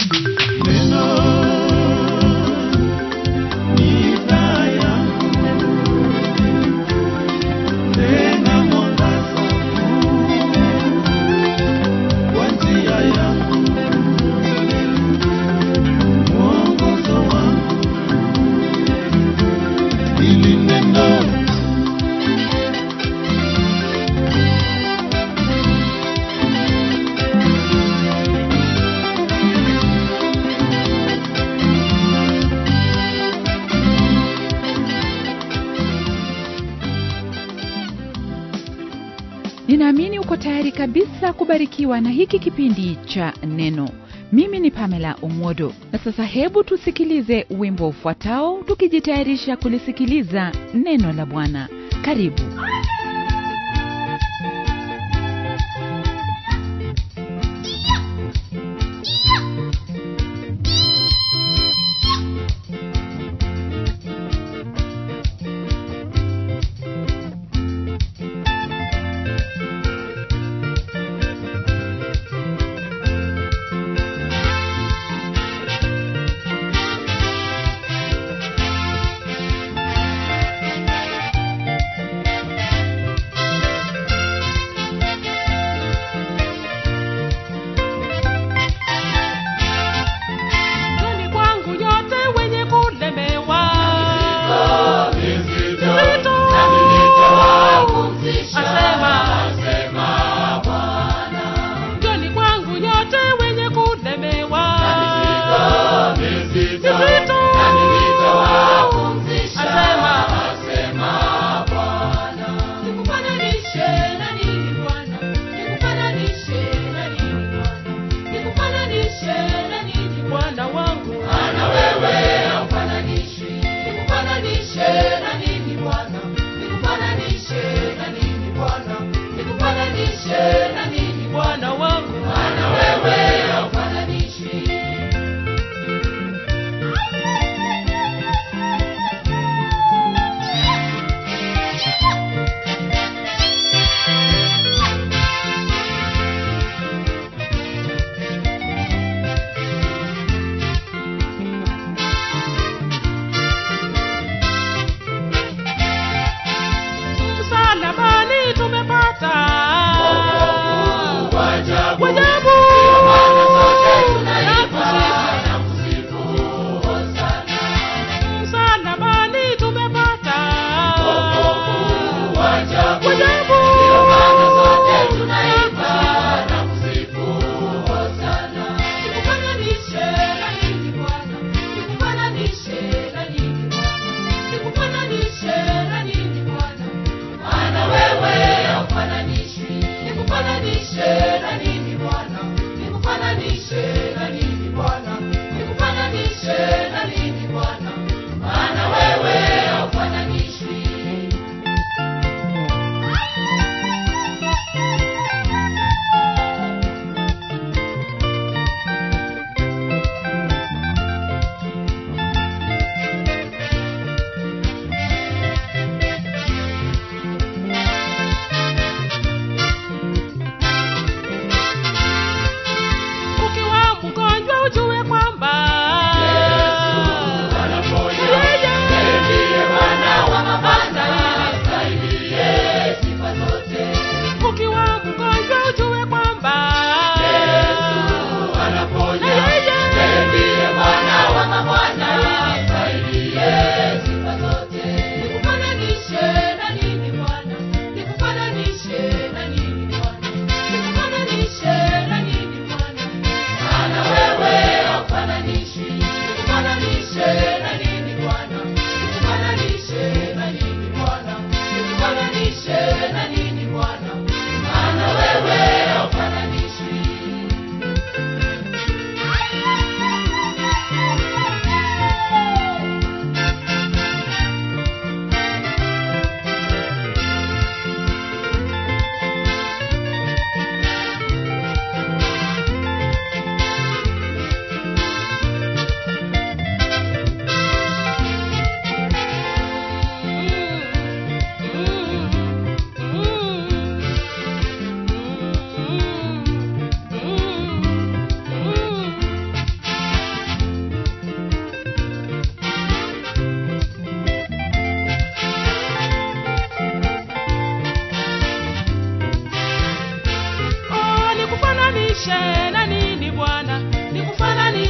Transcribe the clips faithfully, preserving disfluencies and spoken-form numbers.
Ninaamini uko tayari kabisa kubarikiwa na hiki kipindi cha Neno. Mimi ni Pamela Omodo. Na sasa hebu tusikilize wimbo ufuatao tukijitayarisha kulisikiliza neno la Bwana. Karibu.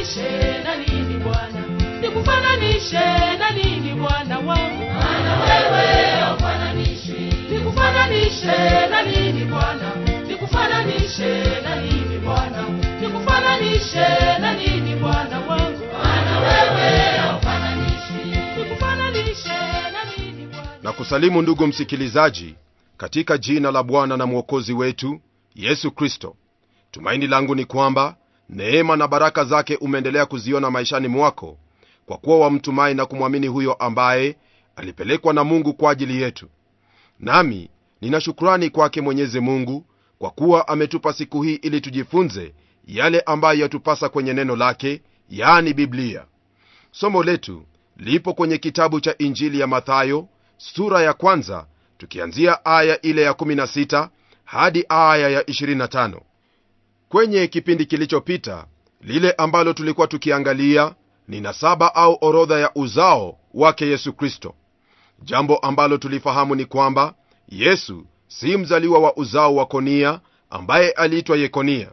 Nikufananishe na nini Bwana? Nikufananishe na nini Bwana wangu? Maana wewe haufananishwi. Nikufananishe na nini Bwana? Nikufananishe na nini Bwana? Nikufananishe na nini Bwana wangu? Maana wewe haufananishwi. Nikufananishe na nini Bwana? Na kusalimu ndugu msikilizaji, katika jina la Bwana na Mwokozi wetu Yesu Kristo. Tumaini langu ni kwamba neema na baraka zake umeendelea kuziona maishani mwako, kwa kuwa wamtumai na kumwamini huyo ambaye alipelekwa na Mungu kwa ajili yetu. Nami nina shukrani kwake Mwenyezi Mungu kwa kuwa ametupa siku hii ili tujifunze yale ambayo yatupasa kwenye neno lake, yaani Biblia. Somo letu lipo kwenye kitabu cha Injili ya Mathayo sura ya kwanza, tukianzia aya ile ya kumi na sita hadi aya ya ishirini na tano. Kwenye kipindi kilichopita, lile ambalo tulikuwa tukiangalia ni nasaba au orodha ya uzao wake Yesu Kristo. Jambo ambalo tulifahamu ni kwamba Yesu si mzaliwa wa uzao wa Konia ambaye aliitwa Yekonia.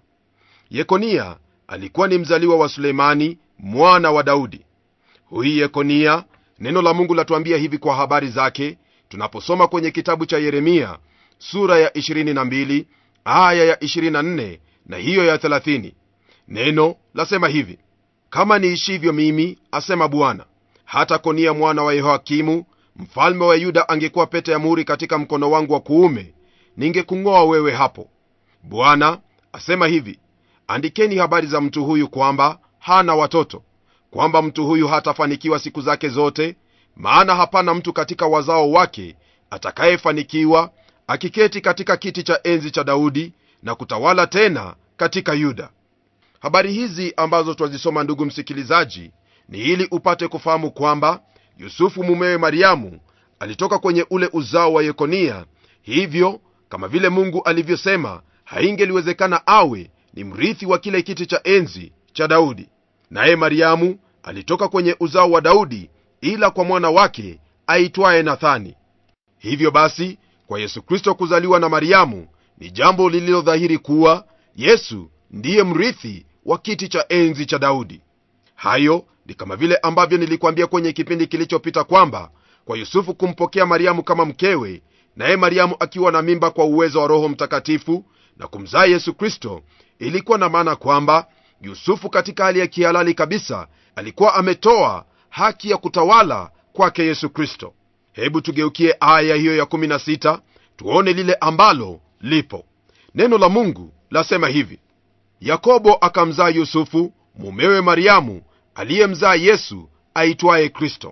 Yekonia alikuwa ni mzaliwa wa Sulemani mwana wa Daudi. Huyu Yekonia, neno la Mungu latuambia hivi kwa habari zake tunaposoma kwenye kitabu cha Yeremia sura ya ishirini na mbili aya ya ishirini na nne na hiyo ya thelathini. Neno lasema hivi: kama niishivyo mimi, asema Bwana, hata Konia mwana wa Yehoakimu mfalme wa Yuda angekuwa pete ya muhuri katika mkono wangu wa kuume, ningekung'oa wewe hapo. Bwana asema hivi: andikeni habari za mtu huyu kwamba hana watoto, kwamba mtu huyu hatafanikiwa siku zake zote, maana hapana mtu katika wazao wake atakayefanikiwa akiketi katika kiti cha enzi cha Daudi na kutawala tena katika Yuda. Habari hizi ambazo twazisoma, ndugu msikilizaji, ni ili upate kufahamu kwamba Yusufu mumewe Mariamu alitoka kwenye ule uzao wa Yekonia. Hivyo kama vile Mungu alivyosema, haingeliwezekana awe ni mrithi wa kile kiti cha enzi cha Daudi. Naye Mariamu alitoka kwenye uzao wa Daudi, ila kwa mwana wake aitwaye Nathani. Hivyo basi, kwa Yesu Kristo kuzaliwa na Mariamu ni jambo lililodhahiri kuwa Yesu ndiye mrithi wa kiti cha enzi cha Daudi. Hayo ni kama vile ambavyo nilikwambia kwenye kipindi kilichopita kwamba kwa Yusufu kumpokea Mariamu kama mkewe, naye Mariamu akiwa na mimba kwa uwezo wa Roho Mtakatifu na kumzaa Yesu Kristo, ilikuwa na maana kwamba Yusufu katika hali ya kihalali kabisa alikuwa ametoa haki ya kutawala kwake Yesu Kristo. Hebu tugeukie aya hiyo ya kumi na sita tuone lile ambalo lipo. Neno la Mungu lasema hivi: Yakobo akamzaa Yusufu mumewe Mariamu aliyemzaa Yesu aitwaye Kristo.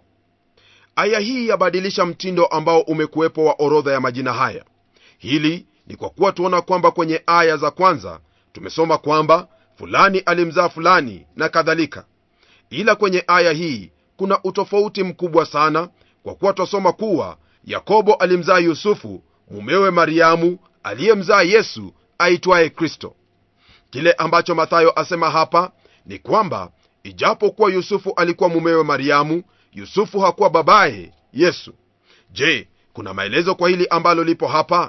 Aya hii yabadilisha mtindo ambao umekuwepo wa orodha ya majina haya. Hili ni kwa kuwa tuona kwamba kwenye aya za kwanza tumesoma kwamba fulani alimzaa fulani na kadhalika, ila kwenye aya hii kuna utofauti mkubwa sana, kwa kuwa tusoma kuwa Yakobo alimzaa Yusufu mumewe Mariamu aliyemzaa Yesu aitwaye Kristo. Kile ambacho Mathayo asema hapa ni kwamba ijapo kuwa Yusufu alikuwa mumewe Mariamu, Yusufu hakuwa babaye Yesu. Je, kuna maelezo kwa hili ambalo lipo hapa?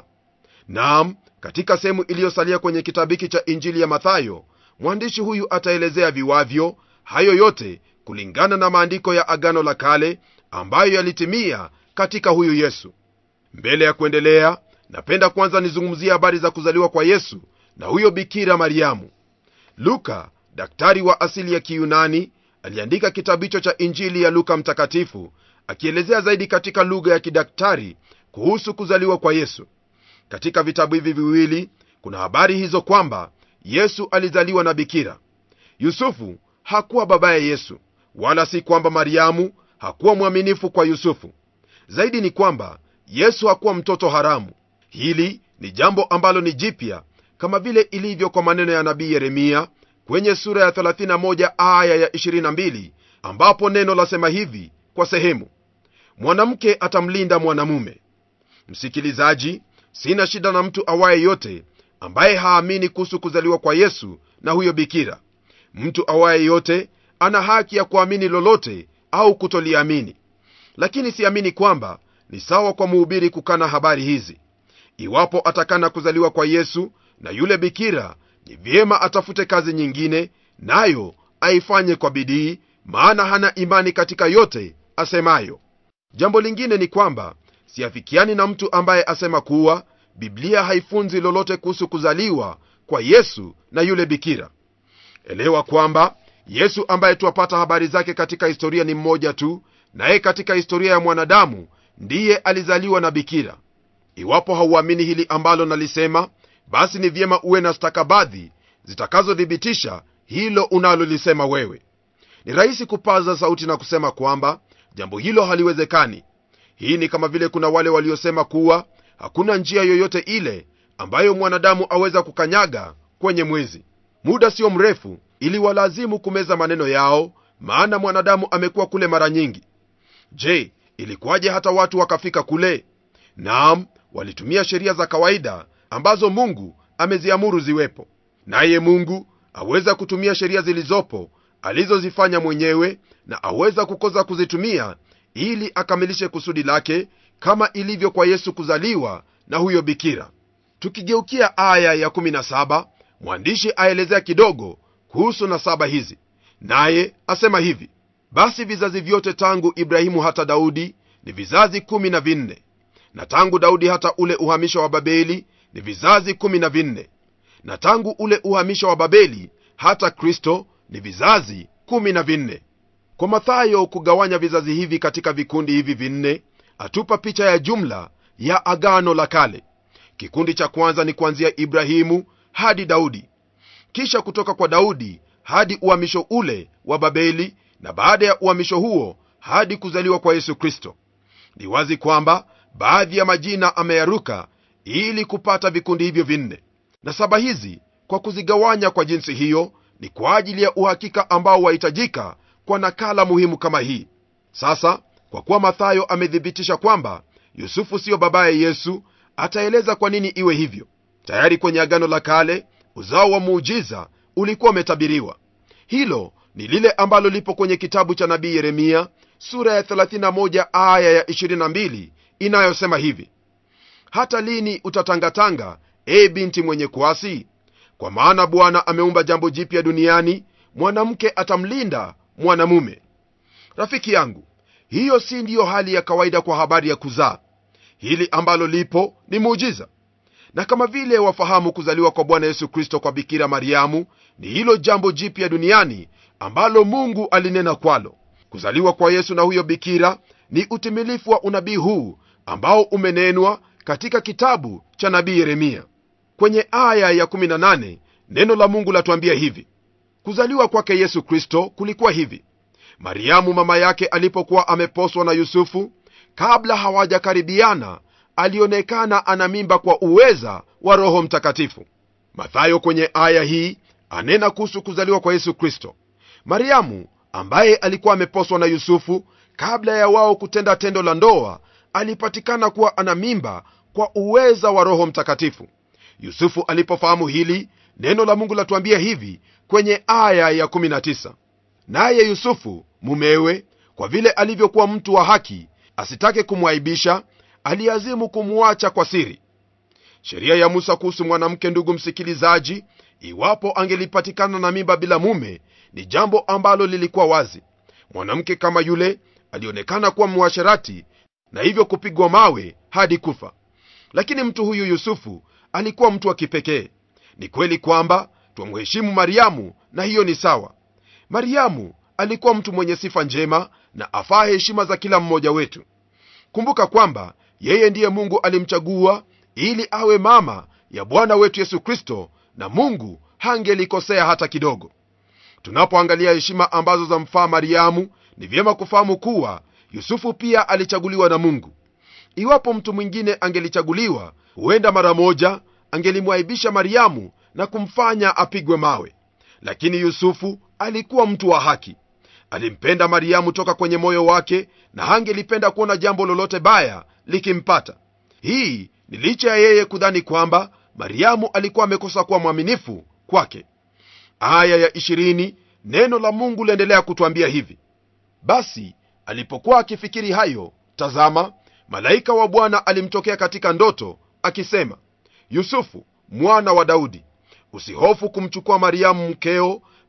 Naam, katika sehemu iliyosalia kwenye kitabu hiki cha Injili ya Mathayo, mwandishi huyu ataelezea viwavyo hayo yote kulingana na maandiko ya Agano la Kale ambayo yalitimia katika huyu Yesu. Mbele ya kuendelea, napenda kwanza nizungumzie habari za kuzaliwa kwa Yesu na huyo bikira Mariamu. Luka, daktari wa asili ya Kiyunani, aliandika kitabu hicho cha Injili ya Luka mtakatifu, akielezea zaidi katika lugha ya kidaktari kuhusu kuzaliwa kwa Yesu. Katika vitabu hivi viwili kuna habari hizo kwamba Yesu alizaliwa na bikira. Yusufu hakuwa babaye Yesu, wala si kwamba Mariamu hakuwa mwaminifu kwa Yusufu. Zaidi ni kwamba Yesu hakuwa mtoto haramu. Hili ni jambo ambalo ni jipya, kama vile ilivyo kwa maneno ya nabii Yeremia kwenye sura ya thelathini na moja aya ya ishirini na mbili, ambapo neno lasema hivi kwa sehemu: mwanamke atamlinda mwanamume. Msikilizaji, sina shida na mtu awaye yote ambaye haamini kuhusu kuzaliwa kwa Yesu na huyo bikira. Mtu awaye yote ana haki ya kuamini lolote au kutoliamini, lakini siamini kwamba ni sawa kwa mhubiri kukana habari hizi. Iwapo atakana kuzaliwa kwa Yesu na yule bikira, ni vyema atafute kazi nyingine, nayo aifanye kwa bidii, maana hana imani katika yote asemayo. Jambo lingine ni kwamba siafikiani na mtu ambaye asema kuwa Biblia haifunzi lolote kuhusu kuzaliwa kwa Yesu na yule bikira. Elewa kwamba Yesu ambaye tuwapata habari zake katika historia ni mmoja tu, naye katika historia ya mwanadamu ndiye alizaliwa na bikira. Iwapo hauamini hili ambalo nalisema, basi ni vyema uwe na stakabadhi zitakazothibitisha hilo unalolisema wewe. Ni rahisi kupaza sauti na kusema kwamba jambo hilo haliwezekani. Hii ni kama vile kuna wale waliosema kuwa hakuna njia yoyote ile ambayo mwanadamu aweza kukanyaga kwenye mwezi. Muda sio mrefu ili walazimu kumeza maneno yao, maana mwanadamu amekuwa kule mara nyingi. Je, ilikuwaje hata watu wakafika kule? Naam, walitumia sheria za kawaida ambazo Mungu ameziamuru ziwepo. Naye Mungu aweza kutumia sheria zilizopo alizozifanya mwenyewe, na aweza kukosa kuzitumia ili akamilishe kusudi lake, kama ilivyo kwa Yesu kuzaliwa na huyo bikira. Tukigeukia aya ya kumi na saba, mwandishi aelezea kidogo kuhusu nasaba hizi, naye asema hivi: basi vizazi vyote tangu Ibrahimu hata Daudi ni vizazi kumi na vinne, na tangu Daudi hata ule uhamisho wa Babeli ni vizazi kumi na vinne, na tangu ule uhamisho wa Babeli hata Kristo ni vizazi kumi na vinne. Kwa Mathayo kugawanya vizazi hivi katika vikundi hivi vinne, atupa picha ya jumla ya Agano la Kale. Kikundi cha kwanza ni kuanzia Ibrahimu hadi Daudi, kisha kutoka kwa Daudi hadi uhamisho ule wa Babeli, na baada ya uhamisho huo hadi kuzaliwa kwa Yesu Kristo. Ni wazi kwamba baadhi ya majina ameyaruka ili kupata vikundi hivyo vinne. Na saba hizi kwa kuzigawanya kwa jinsi hiyo ni kwa ajili ya uhakika ambao wahitajika kwa nakala muhimu kama hii. Sasa kwa kuwa Mathayo amethibitisha kwamba Yusufu sio babaye Yesu, ataeleza kwa nini iwe hivyo. Tayari kwenye Agano la Kale uzao wa muujiza ulikuwa umetabiriwa. Hilo ni lile ambalo lipo kwenye kitabu cha nabii Yeremia sura ya thelathini na moja aya ya ishirini na mbili inayosema hivi: hata lini utatangatanga, e binti mwenye kuasi? Kwa maana Bwana ameumba jambo jipya duniani, mwanamke atamlinda mwanamume. Rafiki yangu, hiyo si ndiyo hali ya kawaida kwa habari ya kuzaa? Hili ambalo lipo ni muujiza. Na kama vile wafahamu kuzaliwa kwa Bwana Yesu Kristo kwa Bikira Mariamu ni hilo jambo jipya duniani ambalo Mungu alinena kwalo. Kuzaliwa kwa Yesu na huyo bikira ni utimilifu wa unabii huu ambao umenenwa katika kitabu cha nabii Yeremia. Kwenye aya ya kumi na nane neno la Mungu latuambia hivi: kuzaliwa kwake Yesu Kristo kulikuwa hivi: Mariamu mama yake alipokuwa ameposwa na Yusufu, kabla hawajakaribiana, alionekana ana mimba kwa uweza wa Roho Mtakatifu. Mathayo kwenye aya hii anena kuhusu kuzaliwa kwa Yesu Kristo. Mariamu ambaye alikuwa ameposwa na Yusufu, kabla ya wao kutenda tendo la ndoa, alipatikana kuwa ana mimba kwa uweza wa Roho Mtakatifu. Yusufu alipofahamu hili, neno la Mungu latuambia hivi kwenye aya ya kumi na tisa: naye Yusufu mumewe, kwa vile alivyokuwa mtu wa haki, asitake kumwaibisha, aliazimu kumwacha kwa siri. Sheria ya Musa kuhusu mwanamke, ndugu msikilizaji, iwapo angelipatikana na mimba bila mume, ni jambo ambalo lilikuwa wazi. Mwanamke kama yule alionekana kuwa mwasherati na hivyo kupigwa mawe hadi kufa. Lakini mtu huyu Yusufu alikuwa mtu wa kipekee. Ni kweli kwamba tumheshimu Mariamu, na hiyo ni sawa. Mariamu alikuwa mtu mwenye sifa njema na afaa heshima za kila mmoja wetu. Kumbuka kwamba yeye ndiye Mungu alimchagua ili awe mama ya Bwana wetu Yesu Kristo, na Mungu hangelikosea hata kidogo. Tunapoangalia heshima ambazo zamfaa Mariamu, ni vyema kufahamu kuwa Yusufu pia alichaguliwa na Mungu. Iwapo mtu mwingine angelichaguliwa, huenda mara moja angelimwaibisha Mariamu na kumfanya apigwe mawe. Lakini Yusufu alikuwa mtu wa haki. Alimpenda Mariamu toka kwenye moyo wake, na hangelipenda kuona jambo lolote baya likimpata. Hii ni licha ya yeye kudhani kwamba Mariamu alikuwa amekosa kuwa mwaminifu kwake. Aya ya ishirini, neno la Mungu liendelea kutuambia hivi: basi alipokuwa akifikiri hayo, tazama, malaika wa Bwana alimtokea katika ndoto akisema, Yusufu mwana wa Daudi, usihofu kumchukua Mariamu mkeo,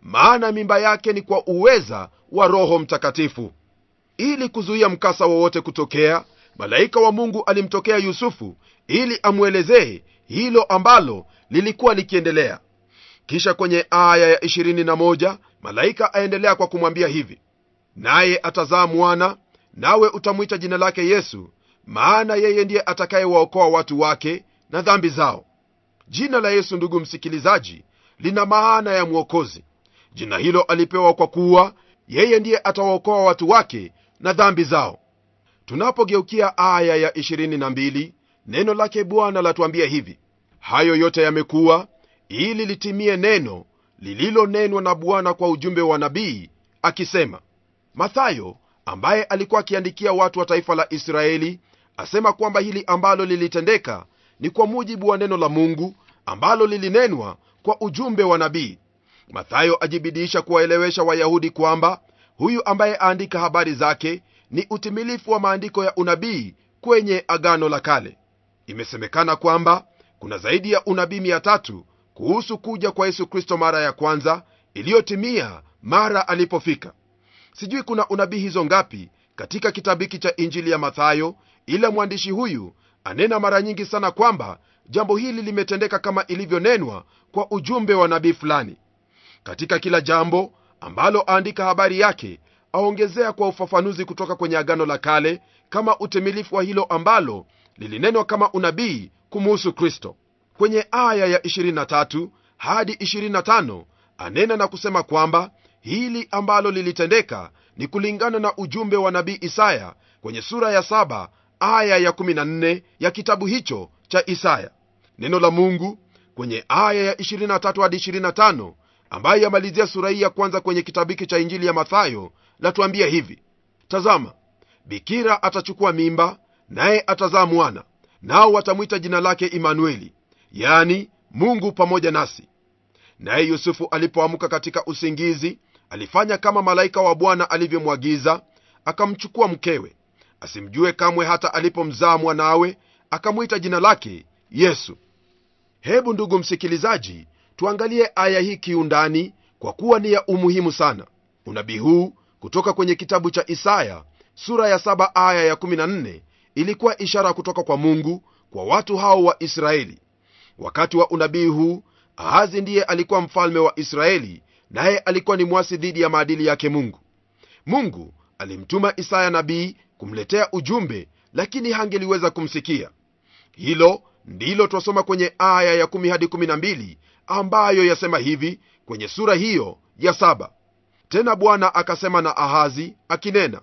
maana mimba yake ni kwa uweza wa Roho Mtakatifu. Ili kuzuia mkasa wowote kutokea, malaika wa Mungu alimtokea Yusufu ili amwelezee hilo ambalo lilikuwa likiendelea. Kisha kwenye aya ya ishirini na moja malaika aendelea kwa kumwambia hivi: naye atazaa mwana, nawe utamwita jina lake Yesu, maana yeye ndiye atakayewaokoa watu wake na dhambi zao. Jina la Yesu, ndugu msikilizaji, lina maana ya mwokozi. Jina hilo alipewa kwa kuwa yeye ndiye atawaokoa watu wake na dhambi zao. Tunapogeukia aya ya ishirini na mbili, neno lake Bwana latuambia hivi: hayo yote yamekuwa ili litimie neno lililonenwa na Bwana kwa ujumbe wa nabii akisema. Mathayo, ambaye alikuwa akiandikia watu wa taifa la Israeli, asema kwamba hili ambalo lilitendeka ni kwa mujibu wa neno la Mungu ambalo lilinenwa kwa ujumbe wa nabii. Mathayo ajibidiisha kuwaelewesha Wayahudi kwamba huyu ambaye aandika habari zake ni utimilifu wa maandiko ya unabii kwenye Agano la Kale. Imesemekana kwamba kuna zaidi ya unabii mia tatu kuhusu kuja kwa Yesu Kristo mara ya kwanza, iliyotimia mara alipofika. Sijui kuna unabii hizo ngapi katika kitabu hiki cha Injili ya Mathayo, ila mwandishi huyu anena mara nyingi sana kwamba jambo hili limetendeka kama ilivyonenwa kwa ujumbe wa nabii fulani. Katika kila jambo ambalo aandika habari yake, aongezea kwa ufafanuzi kutoka kwenye Agano la Kale kama utimilifu wa hilo ambalo lilinenwa kama unabii kumuhusu Kristo. Kwenye aya ya ishirini na tatu hadi ishirini na tano anena na kusema kwamba hili ambalo lilitendeka ni kulingana na ujumbe wa nabii Isaya kwenye sura ya saba aya ya kumi na nne ya kitabu hicho cha Isaya. Neno la Mungu kwenye aya ya ishirini na tatu hadi ishirini na tano, ambayo yamalizia sura hii ya kwanza kwenye kitabu hiki cha Injili ya Mathayo, latuambia hivi: tazama, bikira atachukua mimba, naye atazaa mwana, nao watamwita jina lake Imanueli, yani Mungu pamoja nasi. Naye Yusufu alipoamka katika usingizi, alifanya kama malaika wa Bwana alivyomwagiza, akamchukua mkewe, asimjue kamwe hata alipomzaa mwanawe, akamwita jina lake Yesu. Hebu ndugu msikilizaji, tuangalie aya hii kiundani, kwa kuwa ni ya umuhimu sana. Unabii huu kutoka kwenye kitabu cha Isaya sura ya saba aya ya kumi na nne ilikuwa ishara kutoka kwa Mungu kwa watu hao wa Israeli. Wakati wa unabii huu, Ahazi ndiye alikuwa mfalme wa Israeli, naye alikuwa ni mwasi dhidi ya maadili yake Mungu. Mungu alimtuma Isaya nabii kumletea ujumbe, lakini hangeliweza kumsikia. Hilo ndilo twasoma kwenye aya ya kumi hadi kumi na mbili, ambayo yasema hivi kwenye sura hiyo ya saba: tena Bwana akasema na Ahazi akinena,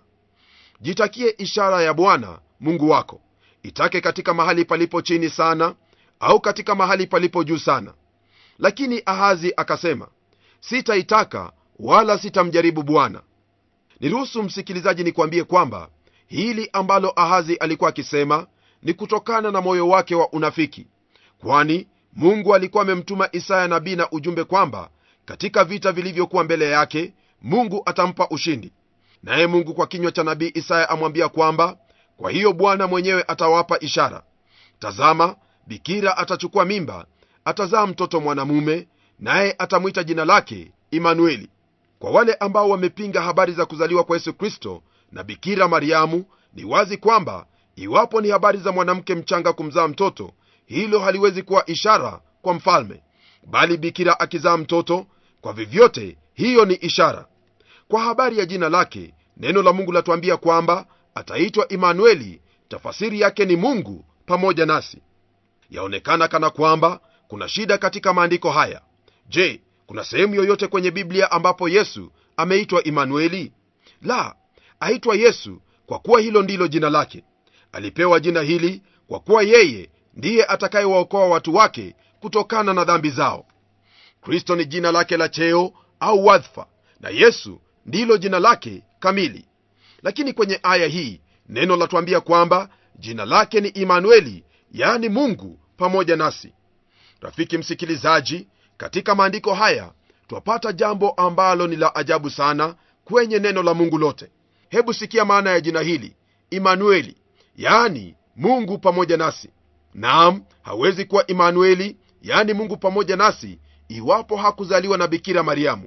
jitakie ishara ya Bwana Mungu wako, itake katika mahali palipo chini sana, au katika mahali palipo juu sana. Lakini Ahazi akasema, sitaitaka wala sitamjaribu Bwana. Niruhusu msikilizaji nikwambie kwamba hili ambalo Ahazi alikuwa akisema ni kutokana na moyo wake wa unafiki, kwani Mungu alikuwa amemtuma Isaya nabii na ujumbe kwamba katika vita vilivyokuwa mbele yake Mungu atampa ushindi. Naye Mungu kwa kinywa cha nabii Isaya amwambia kwamba kwa hiyo Bwana mwenyewe atawapa ishara. Tazama, bikira atachukua mimba, atazaa mtoto mwanamume, naye atamwita jina lake Imanueli. Kwa wale ambao wamepinga habari za kuzaliwa kwa Yesu Kristo na bikira Mariamu, ni wazi kwamba iwapo ni habari za mwanamke mchanga kumzaa mtoto, hilo haliwezi kuwa ishara kwa mfalme, bali bikira akizaa mtoto, kwa vyovyote hiyo ni ishara. Kwa habari ya jina lake, neno la Mungu latuambia kwamba ataitwa Imanueli, tafasiri yake ni Mungu pamoja nasi. Yaonekana kana kwamba kuna shida katika maandiko haya. Je, kuna sehemu yoyote kwenye Biblia ambapo Yesu ameitwa Imanueli? La, aitwa Yesu kwa kuwa hilo ndilo jina lake. Alipewa jina hili kwa kuwa yeye ndiye atakayewaokoa watu wake kutokana na dhambi zao. Kristo ni jina lake la cheo au wadhifa, na Yesu ndilo jina lake kamili. Lakini kwenye aya hii neno latuambia kwamba jina lake ni Imanueli, yani Mungu pamoja nasi. Rafiki msikilizaji, katika maandiko haya twapata jambo ambalo ni la ajabu sana kwenye neno la Mungu lote. Hebu sikia maana ya jina hili Imanueli, yani Mungu pamoja nasi. Naam, hawezi kuwa Imanueli, yani Mungu pamoja nasi, iwapo hakuzaliwa na bikira Mariamu.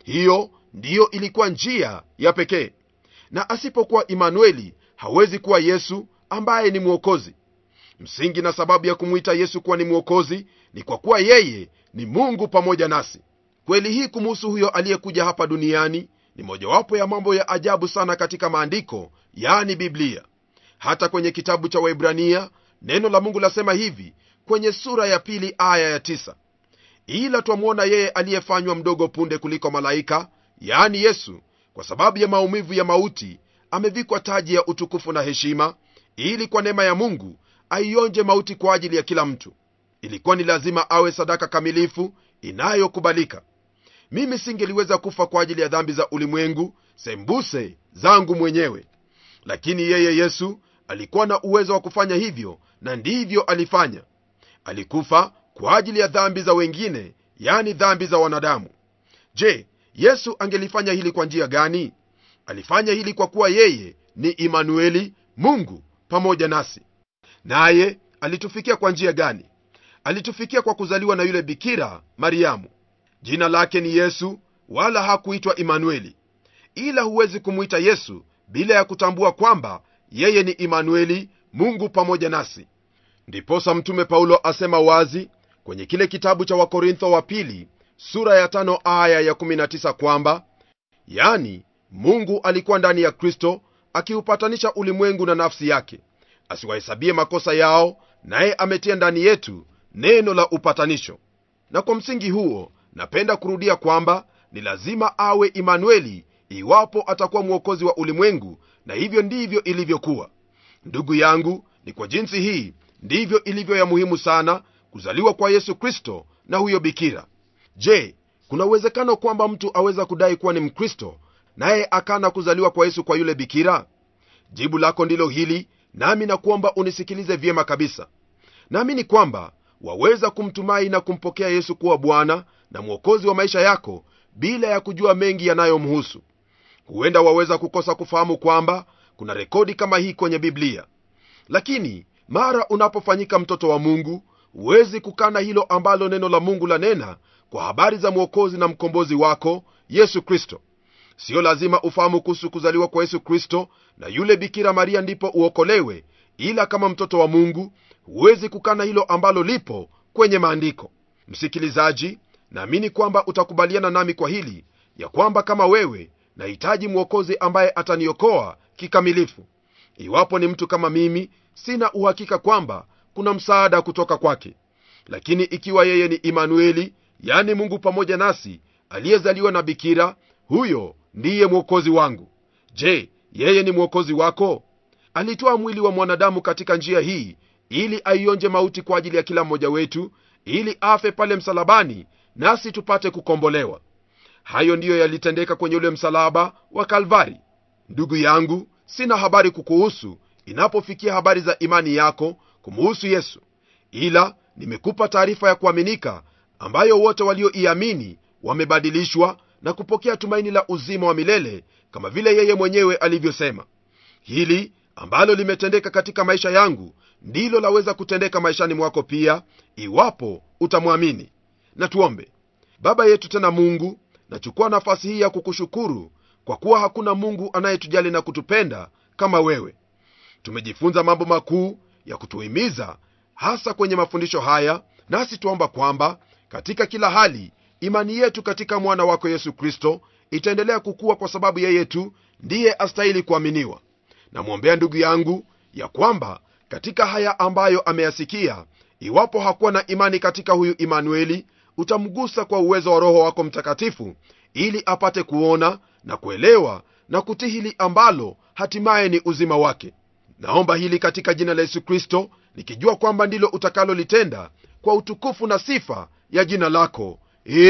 Hiyo ndiyo ilikuwa njia ya pekee, na asipokuwa Imanueli hawezi kuwa Yesu ambaye ni mwokozi. Msingi na sababu ya kumuita Yesu kuwa ni mwokozi ni kwa kuwa yeye ni Mungu pamoja nasi. Kweli hii kumuhusu huyo aliyekuja hapa duniani ni mojawapo ya mambo ya ajabu sana katika maandiko, yaani Biblia. Hata kwenye kitabu cha Waebrania neno la Mungu lasema hivi kwenye sura ya pili aya ya tisa: ila twamwona yeye aliyefanywa mdogo punde kuliko malaika, yaani Yesu, kwa sababu ya maumivu ya mauti amevikwa taji ya utukufu na heshima, ili kwa neema ya Mungu aionje mauti kwa ajili ya kila mtu. Ilikuwa ni lazima awe sadaka kamilifu inayokubalika. Mimi singeliweza kufa kwa ajili ya dhambi za ulimwengu sembuse zangu mwenyewe, lakini yeye Yesu alikuwa na uwezo wa kufanya hivyo, na ndivyo alifanya. Alikufa kwa ajili ya dhambi za wengine, yani dhambi za wanadamu. Je, Yesu angelifanya hili kwa njia gani? Alifanya hili kwa kuwa yeye ni Imanueli, Mungu pamoja nasi. Naye alitufikia kwa njia gani? Alitufikia kwa kuzaliwa na yule bikira Mariamu. Jina lake ni Yesu, wala hakuitwa Imanueli. Ila huwezi kumuita Yesu bila ya kutambua kwamba yeye ni Imanueli, Mungu pamoja nasi. Ndiposa mtume Paulo asema wazi kwenye kile kitabu cha Wakorintho wa pili sura ya tano aya ya kumi na tisa kwamba, yani Mungu alikuwa ndani ya Kristo akiupatanisha ulimwengu na nafsi yake, asiwahesabie makosa yao, naye ametia ndani yetu neno la upatanisho. Na kwa msingi huo napenda kurudia kwamba ni lazima awe Imanueli iwapo atakuwa mwokozi wa ulimwengu, na hivyo ndivyo ilivyokuwa. Ndugu yangu, ni kwa jinsi hii ndivyo ilivyo ya muhimu sana kuzaliwa kwa Yesu Kristo na huyo bikira. Je, kuna uwezekano kwamba mtu aweza kudai kuwa ni Mkristo naye akana kuzaliwa kwa Yesu kwa yule bikira? Jibu lako ndilo hili, nami nakuomba unisikilize vyema kabisa. Naamini kwamba waweza kumtumai na kumpokea Yesu kuwa Bwana na Mwokozi wa maisha yako bila ya kujua mengi yanayomhusu. Huenda waweza kukosa kufahamu kwamba kuna rekodi kama hii kwenye Biblia, lakini mara unapofanyika mtoto wa Mungu huwezi kukana hilo ambalo neno la Mungu lanena kwa habari za Mwokozi na mkombozi wako Yesu Kristo. Sio lazima ufahamu kuhusu kuzaliwa kwa Yesu Kristo na yule bikira Maria ndipo uokolewe, ila kama mtoto wa Mungu huwezi kukana hilo ambalo lipo kwenye maandiko. Msikilizaji, naamini kwamba utakubaliana nami kwa hili, ya kwamba kama wewe nahitaji mwokozi ambaye ataniokoa kikamilifu. Iwapo ni mtu kama mimi, sina uhakika kwamba kuna msaada kutoka kwake, lakini ikiwa yeye ni Imanueli, yani Mungu pamoja nasi, aliyezaliwa na bikira, huyo ndiye mwokozi wangu. Je, yeye ni mwokozi wako? Alitoa mwili wa mwanadamu katika njia hii ili aionje mauti kwa ajili ya kila mmoja wetu, ili afe pale msalabani nasi tupate kukombolewa. Hayo ndiyo yalitendeka kwenye ule msalaba wa Kalvari. Ndugu yangu, sina habari kukuhusu inapofikia habari za imani yako kumuhusu Yesu, ila nimekupa taarifa ya kuaminika ambayo wote walioiamini wamebadilishwa na kupokea tumaini la uzima wa milele, kama vile yeye mwenyewe alivyosema. Hili ambalo limetendeka katika maisha yangu ndilo laweza kutendeka maishani mwako pia, iwapo utamwamini. Na tuombe. Baba yetu tena Mungu, nachukua nafasi hii ya kukushukuru kwa kuwa hakuna Mungu anayetujali na kutupenda kama wewe. Tumejifunza mambo makuu ya kutuhimiza hasa kwenye mafundisho haya, nasi tuomba kwamba katika kila hali imani yetu katika mwana wako Yesu Kristo itaendelea kukua, kwa sababu yeye tu ndiye astahili kuaminiwa. Namwombea ndugu yangu ya kwamba katika haya ambayo ameyasikia, iwapo hakuwa na imani katika huyu Imanueli, utamgusa kwa uwezo wa Roho wako Mtakatifu ili apate kuona na kuelewa na kutii hili ambalo hatimaye ni uzima wake. Naomba hili katika jina la Yesu Kristo, nikijua kwamba ndilo utakalolitenda kwa utukufu na sifa ya jina lako.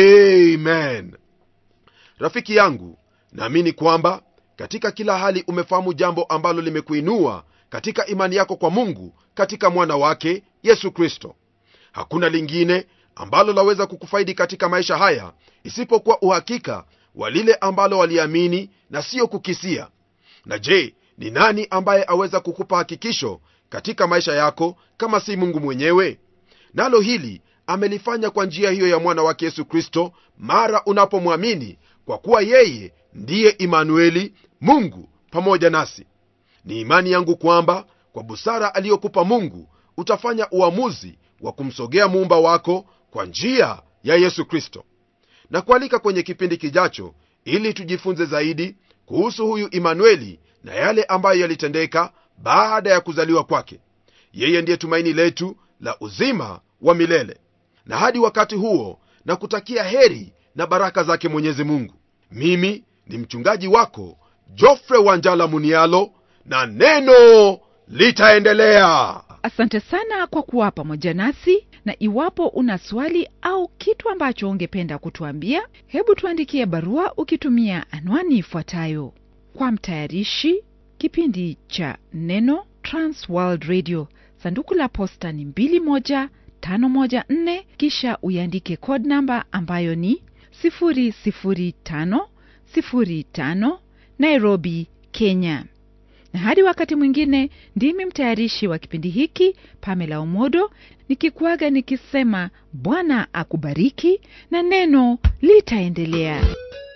Amen. Rafiki yangu, naamini kwamba katika kila hali umefahamu jambo ambalo limekuinua katika imani yako kwa Mungu katika mwana wake Yesu Kristo. Hakuna lingine ambalo laweza kukufaidi katika maisha haya isipokuwa uhakika wa lile ambalo waliamini na sio kukisia. Na je, ni nani ambaye aweza kukupa hakikisho katika maisha yako kama si Mungu mwenyewe? Nalo hili amelifanya kwa njia hiyo ya mwana wake Yesu Kristo mara unapomwamini kwa kuwa yeye ndiye Imanueli, Mungu pamoja nasi. Ni imani yangu kwamba kwa busara aliyokupa Mungu utafanya uamuzi wa kumsogea muumba wako kwa njia ya Yesu Kristo. Na kualika kwenye kipindi kijacho ili tujifunze zaidi kuhusu huyu Imanueli na yale ambayo yalitendeka baada ya kuzaliwa kwake. Yeye ndiye tumaini letu la uzima wa milele. Na hadi wakati huo, na kutakia heri na baraka zake Mwenyezi Mungu. Mimi ni mchungaji wako Geoffrey Wanjala Munialo, na neno litaendelea. Asante sana kwa kuwa pamoja nasi, na iwapo una swali au kitu ambacho ungependa kutuambia, hebu tuandikie barua ukitumia anwani ifuatayo: kwa mtayarishi kipindi cha Neno, Trans World Radio, sanduku la posta ni mbili moja tano moja nne, kisha uandike code number ambayo ni sifuri sifuri tano sifuri tano, Nairobi, Kenya. Na hadi wakati mwingine, ndimi mtayarishi wa kipindi hiki Pamela Omodo, nikikuaga nikisema Bwana akubariki na neno litaendelea.